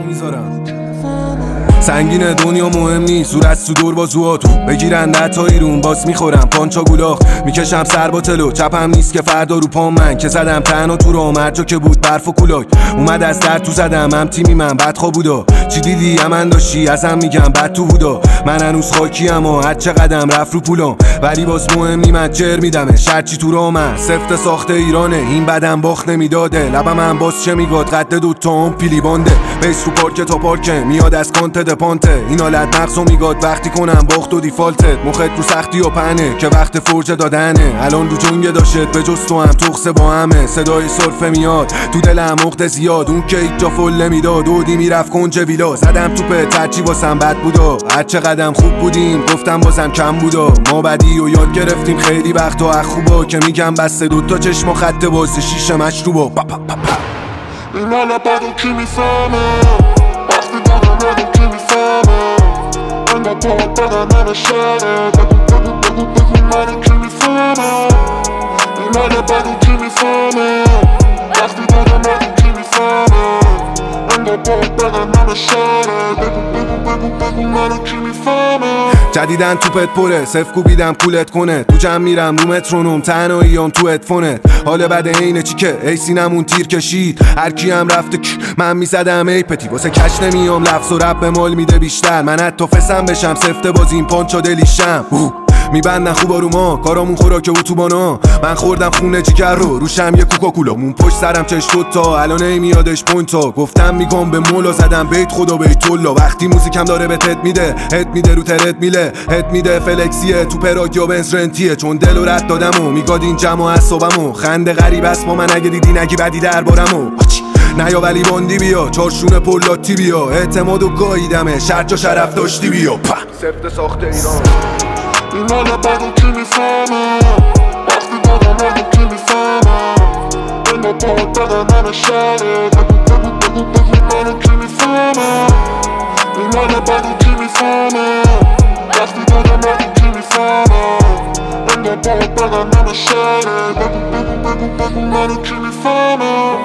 نمیذارم. سنگینه دنیا مهم نیست، زور از تو دور با زواتو بگیرن نتایی رون باز میخورم پانچا گولاخ میکشم سر با تلو چپم نیست که فردا رو پام من که زدم تنها تو راه مرجا که بود برف و کولاک اومد از در تو زدم هم تیمی من بدخوا بودا چی دیدی امن داشتی ازم میگم بد تو بودا من هنوز خاکیم و هر چه قدم رفت رو پولام ولی باز مهم نی من جر میدمه شرچی تو راه من سفت ساخته ایرانه این بدم باخت نمیداده لبم هم باز چه میگاد قد دوتا هم پیلی بانده بیس رو پارک تا پارکه میاد از کانت دپانته این حالت مغزو میگاد وقتی کنم باخت و دیفالتت مخت رو سختی و پنه که وقت فرجه دادنه الان رو جنگ داشت به جز تو هم تخصه با همه صدای سرفه میاد تو دلم مخت زیاد اون که هیچ جا فل نمیداد دودی میرفت کنج ویلا زدم توپه ترچی واسم بد بودا هرچه قدم خوب بودیم گفتم بازم کم بودا ما بدی و یاد گرفتیم خیلی وقت و خوبا که میگم بسته دوتا چشم و خط باز شیشه مشروبا این حالا بدو کی میفهمه وقتی بدو کی میفهمه انگار باید بدنم شهره بگو منو کی میفهمه این حالا بدو کی میفهمه وقتی بدو کی میفهمه انگار باید بدنم شهره بگو منو کی میفهمه جدیدن توپت پره صف کوبیدم کولت کنه تو جمع میرم رو مترونوم تنهاییام تو ادفونه حال بده اینه چی که ای سینمون تیر کشید هر کی هم رفته من میزدم ای پتی واسه کش نمیام لفظ و رب به مال میده بیشتر من حتی فسم بشم سفته بازیم پانچا دلیشم میبندن خوبا رو ما کارامون خوراک اتوبانا من خوردم خونه جیگر رو روشم یه کوکاکولامون پشت سرم چش تا الان نمیادش پوینتا گفتم میگم به مولا زدم بیت خدا بیت الله وقتی موزیکم داره به تت میده هت میده رو ترت میله هت میده فلکسیه تو پراگ یا بنز رنتیه چون دل و رد دادم و میگاد این جمع و اعصابمو خنده غریب است با من اگه دیدی نگی بدی دربارمو نه یا ولی باندی بیا چارشون پولاتی بیا اعتماد و گاییدمه شرط و شرف داشتی بیا سفت ساخته ایران این حالا بدو کی میفهمه وقتی بدنم کی میفهمه انگار باید بدنم شهره بگو منو کی میفهمه این حالا بدو کی میفهمه وقتی بدنم کی میفهمه انگار باید بدنم شهره بگو منو کی میفهمه